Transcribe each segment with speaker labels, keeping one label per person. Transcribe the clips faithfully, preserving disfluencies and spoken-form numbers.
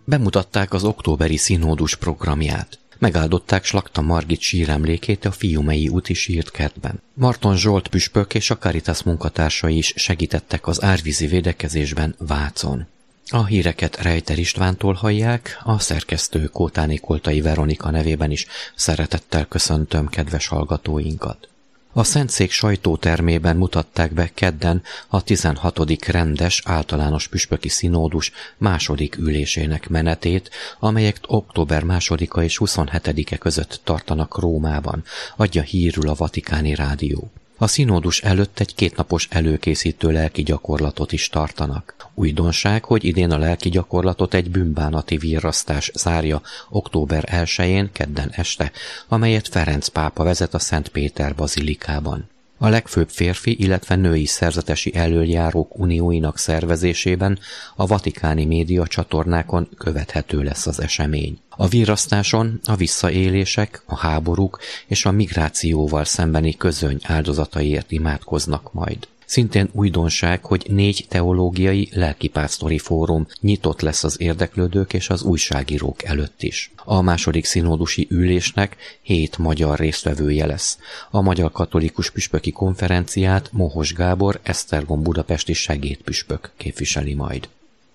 Speaker 1: Bemutatták az októberi színódus programját. Megáldották Slakta Margit síremlékét a Fiumei úti sírtkertben. Marton Zsolt püspök és a Caritas munkatársai is segítettek az árvízi védekezésben Vácon. A híreket Rejter Istvántól hallják, a szerkesztő Kótáné Koltai Veronika nevében is szeretettel köszöntöm kedves hallgatóinkat. A Szentszék sajtótermében mutatták be kedden a tizenhatodik rendes általános püspöki színódus második ülésének menetét, amelyek október másodika és huszonhetedike között tartanak Rómában, adja hírül a Vatikáni Rádió. A színódus előtt egy kétnapos előkészítő lelki gyakorlatot is tartanak. Újdonság, hogy idén a lelki gyakorlatot egy bűnbánati virrasztás zárja október elsején, kedden este, amelyet Ferenc pápa vezet a Szent Péter bazilikában. A legfőbb férfi, illetve női szerzetesi elöljárók unióinak szervezésében a vatikáni média csatornákon követhető lesz az esemény. A virrasztáson a visszaélések, a háborúk és a migrációval szembeni közöny áldozataiért imádkoznak majd. Szintén újdonság, hogy négy teológiai lelkipásztori fórum nyitott lesz az érdeklődők és az újságírók előtt is. A második színódusi ülésnek hét magyar résztvevője lesz. A Magyar Katolikus Püspöki Konferenciát Mohos Gábor, Esztergom budapesti segédpüspök képviseli majd.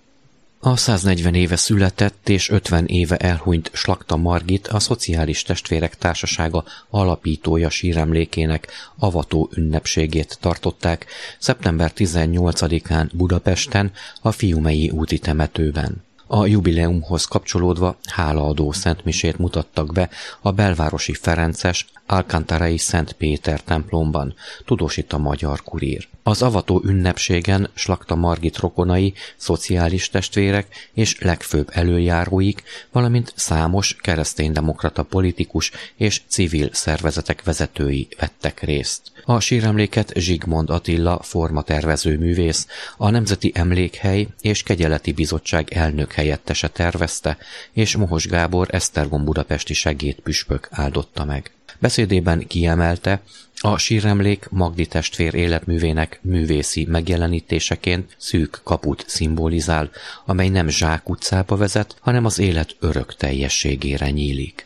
Speaker 1: A száznegyven éve született és ötven éve elhunyt Slakta Margit, a Szociális Testvérek Társasága alapítója síremlékének avató ünnepségét tartották szeptember tizennyolcadikán Budapesten, a Fiumei úti temetőben. A jubileumhoz kapcsolódva hálaadó szentmisét mutattak be a belvárosi ferences Alcántarai Szent Péter templomban, tudósít a Magyar Kurír. Az avató ünnepségen Slakta Margit rokonai, szociális testvérek és legfőbb elöljáróik, valamint számos kereszténydemokrata politikus és civil szervezetek vezetői vettek részt. A síremléket Zsigmond Attila formatervező művész, a Nemzeti Emlékhely és Kegyeleti Bizottság elnök helyettese tervezte, és Mohos Gábor Esztergom budapesti segédpüspök áldotta meg. Beszédében kiemelte, a síremlék Magdi testvér életművének művészi megjelenítéseként szűk kaput szimbolizál, amely nem zsákutcába vezet, hanem az élet örök teljességére nyílik.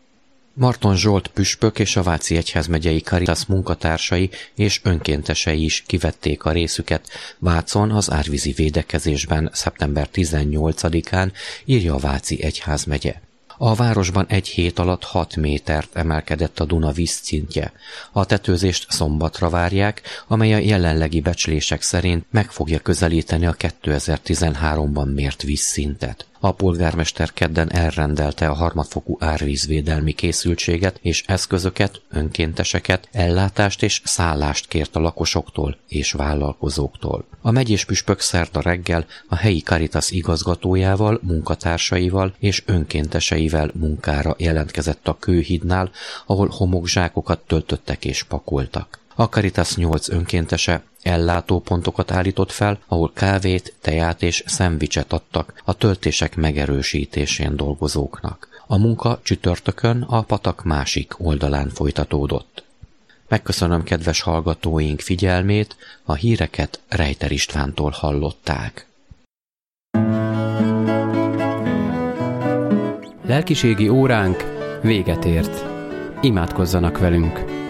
Speaker 1: Marton Zsolt püspök és a Váci Egyházmegyei Caritas munkatársai és önkéntesei is kivették a részüket Vácon az árvízi védekezésben szeptember tizennyolcadikán, írja a Váci Egyházmegye. A városban egy hét alatt hat métert emelkedett a Duna vízszintje. A tetőzést szombatra várják, amely a jelenlegi becslések szerint meg fogja közelíteni a kétezer-tizenháromban mért vízszintet. A polgármester kedden elrendelte a harmadfokú árvízvédelmi készültséget és eszközöket, önkénteseket, ellátást és szállást kért a lakosoktól és vállalkozóktól. A megyés püspök szerda reggel a helyi Caritas igazgatójával, munkatársaival és önkénteseivel munkára jelentkezett a Kőhídnál, ahol homokzsákokat töltöttek és pakoltak. A Caritas nyolc önkéntese ellátópontokat állított fel, ahol kávét, teját és szendvicset adtak a töltések megerősítésén dolgozóknak. A munka csütörtökön a patak másik oldalán folytatódott. Megköszönöm kedves hallgatóink figyelmét, a híreket Rejter Istvántól hallották.
Speaker 2: Lelkiségi óránk véget ért. Imádkozzanak velünk!